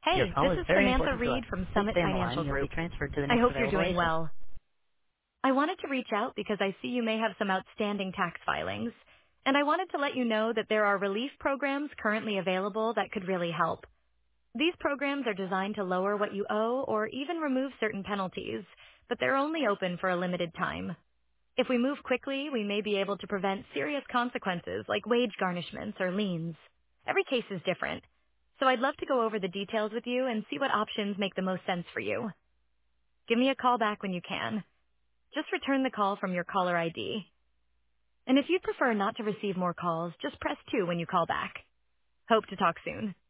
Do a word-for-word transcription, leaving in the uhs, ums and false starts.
Your Hey, call this is is very Samantha important to us. Reed from Please Summit stay on the line. Financial You'll be Group. transferred to the I next hope you're available doing agent. well. I wanted to reach out because I see you may have some outstanding tax filings, and I wanted to let you know that there are relief programs currently available that could really help. These programs are designed to lower what you owe or even remove certain penalties, but they're only open for a limited time. If we move quickly, we may be able to prevent serious consequences like wage garnishments or liens. Every case is different, so I'd love to go over the details with you and see what options make the most sense for you. Give me a call back when you can. Just return the call from your caller I D. And if you'd prefer not to receive more calls, just press two when you call back. Hope to talk soon.